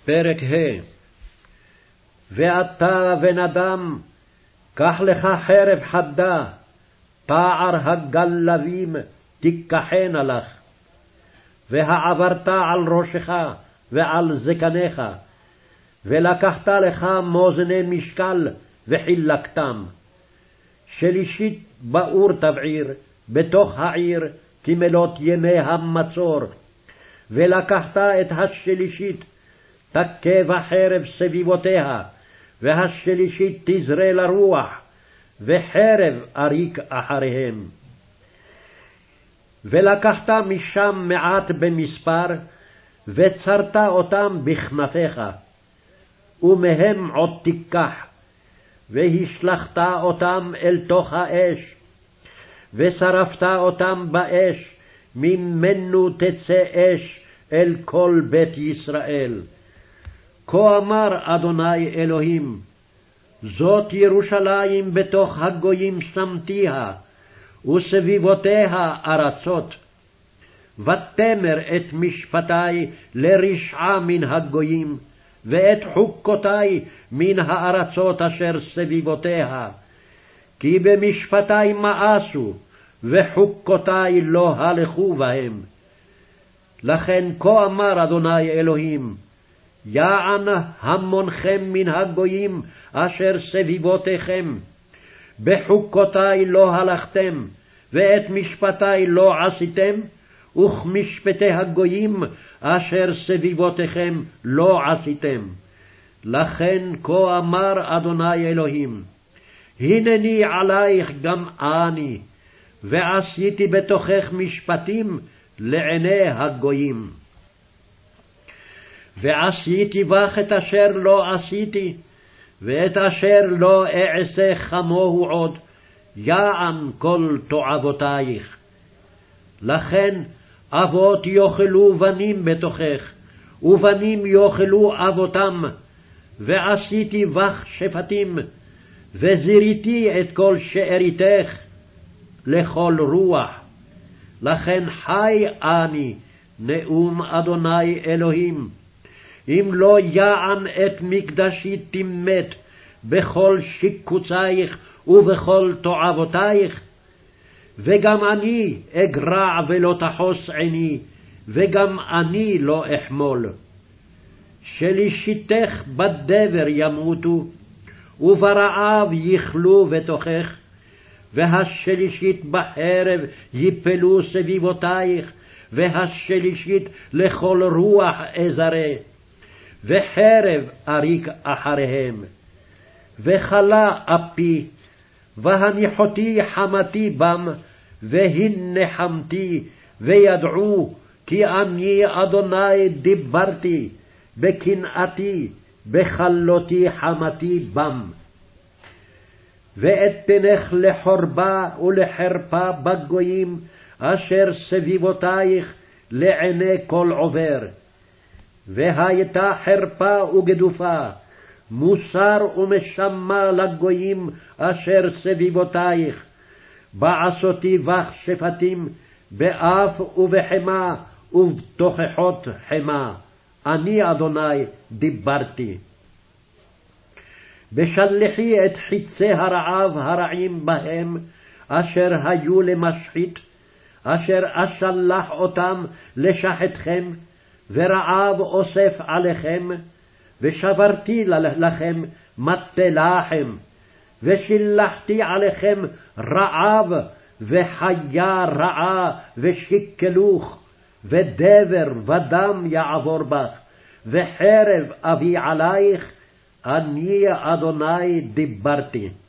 פרק ה' ואתה ונדם, קח לך חרב חדה, פער הגלבים תיקחנה לך, והעברת על ראשך ועל זקניך, ולקחת לך מאזני משקל וחילקתם. שלישית באור תבעיר, בתוך העיר, כמלות ימי המצור. ולקחת את השלישית, תכה בחרב סביבותיה, והשלישית תזרה לרוח, וחרב אריק אחריהם. ולקחת משם מעט במספר, וצרת אותם בכנפיך, ומהם עוד תיקח, והשלכת אותם אל תוך האש, ושרפת אותם באש, ממנו תצא אש אל כל בית ישראל. כה אמר אדוני אלוהים, זאת ירושלים בתוך הגויים שמתיה, וסביבותיה ארצות. ותמר את משפטי לרשעה מן הגויים, ואת חוקותי מן הארצות אשר סביבותיה. כי במשפטי מאסו, וחוקותי לא הלכו בהם. לכן כה אמר אדוני אלוהים, יען המונכם מן הגויים אשר סביבותיכם, בחוקותי לא הלכתם, ואת משפטי לא עשיתם, וכמשפטי הגויים אשר סביבותיכם לא עשיתם. לכן כה אמר אדוני אלוהים, הנני עלייך גם אני, ועשיתי בתוכך משפטים לעיני הגויים. ועשיתי בך את אשר לא עשיתי, ואת אשר לא אעשה כמוהו עוד, יען כל תועבותייך. לכן אבות יאכלו בנים בתוכך, ובנים יאכלו אבותם, ועשיתי בך שפטים, וזיריתי את כל שאריתך לכל רוח. לכן חי אני, נאום אדוני אלוהים, אם לא יען את מקדשי תימת בכל שיקוצייך ובכל תועבותייך, וגם אני אגרע ולא תחוס עיני, וגם אני לא אחמול. שלישיתך בדבר ימותו, וברעב יכלו בתוכך, והשלישית בחרב יפלו סביבותייך, והשלישית לכל רוח אזרה, וחרב אריק אחריהם. וכלה אפי, והניחותי חמתי בם, והנחמתי, וידעו כי אני אדוני דיברתי, בקנאתי, בכלותי חמתי בם. ואתנך לחורבה ולחרפה בגויים, אשר סביבותייך לעיני כל עובר. והייתה חרפה וגדופה, מוסר ומשמה לגויים אשר סביבותייך, בעשותי בך שפטים, באף ובחמה ובתוכחות חמה, אני אדוני דיברתי. בשלחי את חיצי הרעב הרעים בהם, אשר היו למשחית, אשר אשלח אותם לשחתכם, ורעב אוסף עליכם, ושברתי לכם מטה לחם, ושילחתי עליכם רעב, וחיה רעה, ושיקלוך, ודבר ודם יעבור בך, וחרב אביא עלייך, אני אדוני דיברתי.